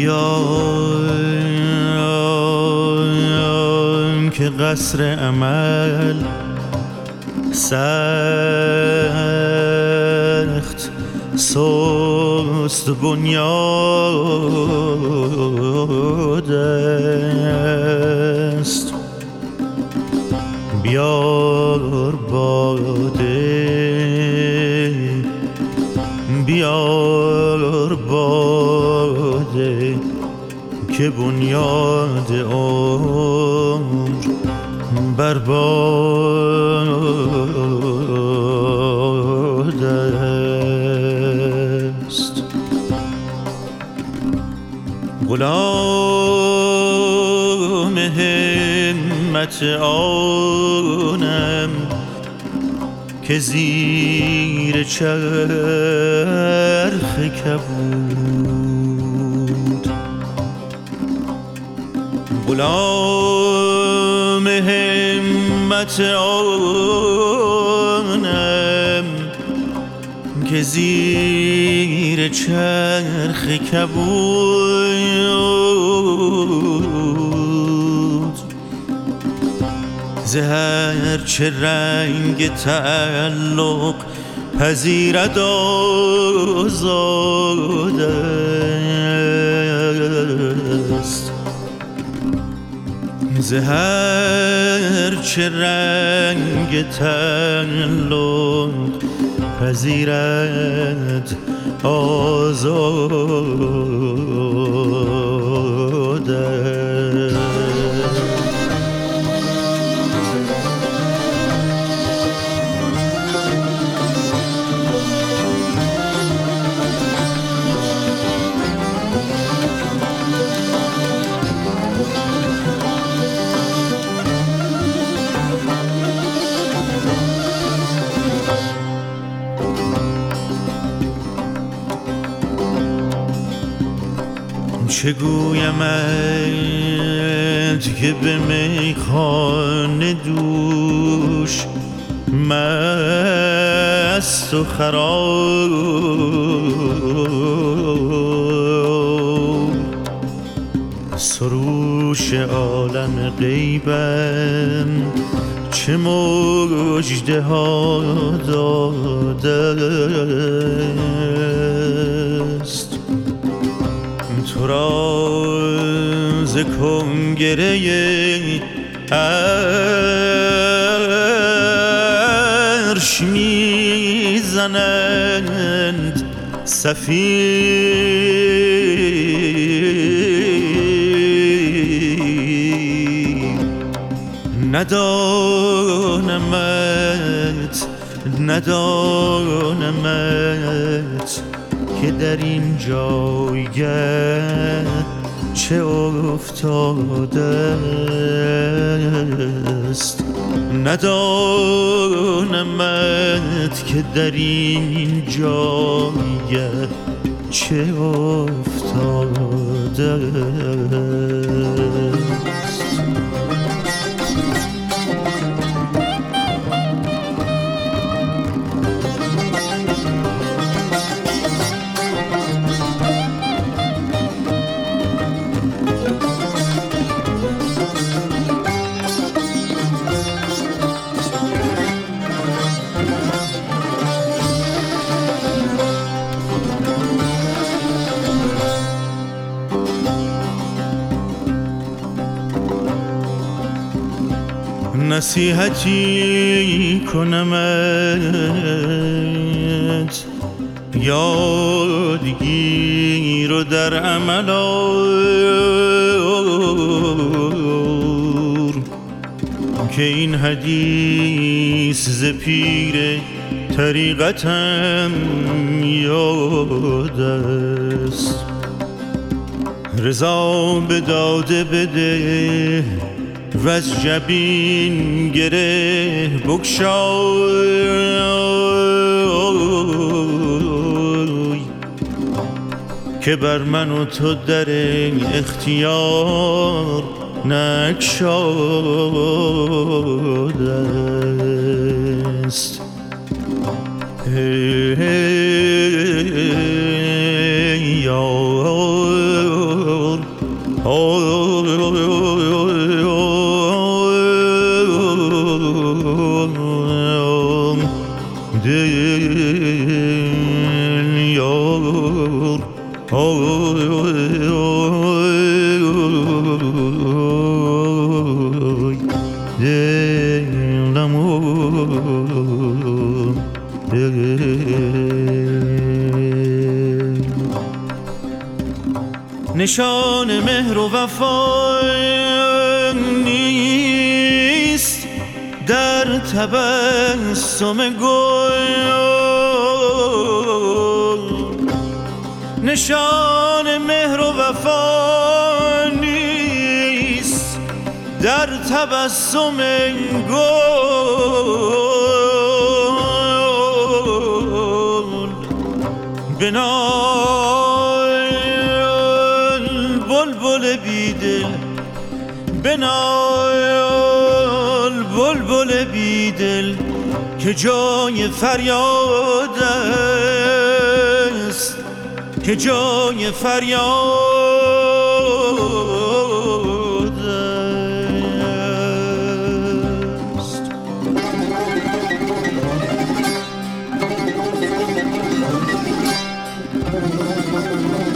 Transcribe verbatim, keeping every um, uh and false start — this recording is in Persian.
بیا که قصر امل سخت سست بنیاد است. بیار باده بیار باده که بنیاد عمر برباد است. غلام همت آنم که زیر چرخ کبود، غلام همت آنم که زیر چرخ کبود. زهر چه رنگ تعلق پذیرد آزاد است. زهر چه رنگ تعلق پذیرد آزاد است. چه گویمت که به میخانه دوش مست و خراب، سروش عالم غیبم چه مژده ها داده است. تو را ز کنگره عرش میزنند صفیر. ندانمت ندانمت که در این جایگه چه افتاده است. ندانمت که در این جایگه چه افتاده است. نصیحتی کنمت یادگیر و در عمل آور که این حدیث ز پیر طریقتم یاد است. رضا به داده بده و از جبین گره بگشای که بر من و تو در اختیار نگشاده است. ای یا یار آی آی آی دلمون نشان مهر و وفا نیست در تبسم گل، نشان مهر و وفا نیست در تبسم گل. بنال بلبل بیدل، بنال بلبل بیدل که جای فریاد است، که جای فریاد است.